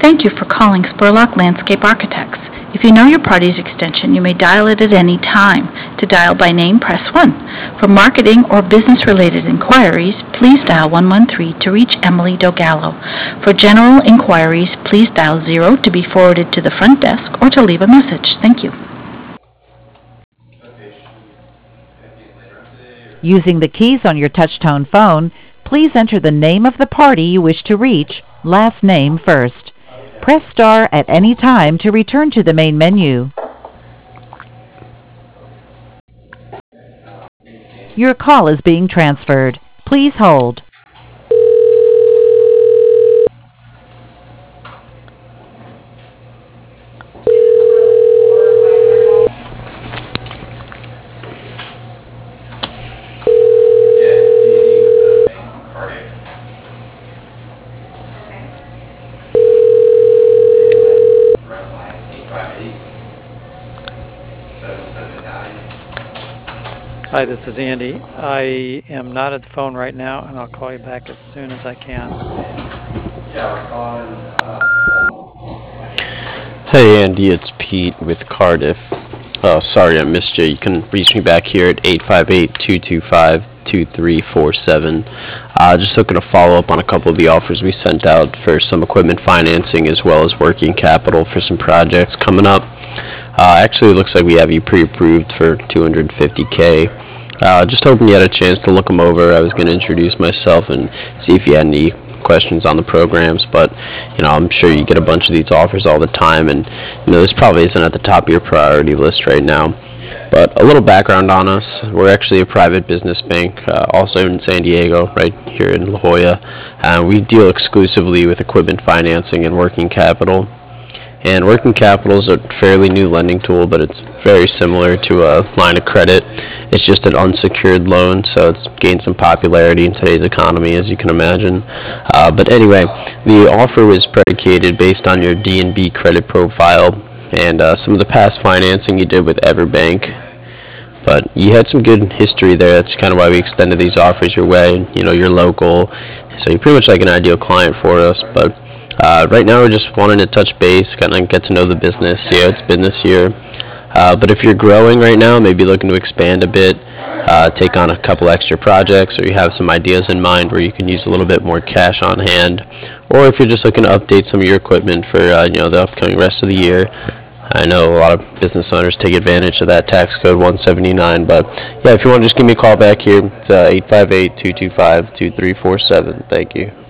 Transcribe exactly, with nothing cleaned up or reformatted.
Thank you for calling Spurlock Landscape Architects. If you know your party's extension, you may dial it at any time. To dial by name, press one. For marketing or business-related inquiries, please dial one one three to reach Emily Dogallo. For general inquiries, please dial zero to be forwarded to the front desk or to leave a message. Thank you. Using the keys on your touch-tone phone, please enter the name of the party you wish to reach, last name first. Press star at any time to return to the main menu. Your call is being transferred. Please hold. Hi, this is Andy. I am not at the phone right now, and I'll call you back as soon as I can. Hey Andy, it's Pete with Cardiff. Oh, sorry I missed you. You can reach me back here at eight five eight, two two five, two three four seven. Uh, just looking to follow up on a couple of the offers we sent out for some equipment financing as well as working capital for some projects coming up. Uh, actually, it looks like we have you pre-approved for two hundred fifty K. Uh, just hoping you had a chance to look them over. I was going to introduce myself and see if you had any questions on the programs, but you know, I'm sure you get a bunch of these offers all the time, and you know, this probably isn't at the top of your priority list right now. But a little background on us: we're actually a private business bank, uh, also in San Diego, right here in La Jolla. Uh, we deal exclusively with equipment financing and working capital. And working capital is a fairly new lending tool, but it's very similar to a line of credit. It's just an unsecured loan, so it's gained some popularity in today's economy, as you can imagine. Uh, but anyway, the offer was predicated based on your D and B credit profile and uh, some of the past financing you did with EverBank. But you had some good history there. That's kind of why we extended these offers your way. You know, you're local, so you're pretty much like an ideal client for us. But Uh, right now, we're just wanting to touch base, kind of get to know the business, see how it's been this year. Uh, but if you're growing right now, maybe looking to expand a bit, uh, take on a couple extra projects, or you have some ideas in mind where you can use a little bit more cash on hand, or if you're just looking to update some of your equipment for uh, you know, the upcoming rest of the year. I know a lot of business owners take advantage of that tax code one seventy-nine, but yeah, if you want to just give me a call back here, it's uh, eight five eight, two two five, two three four seven. Thank you.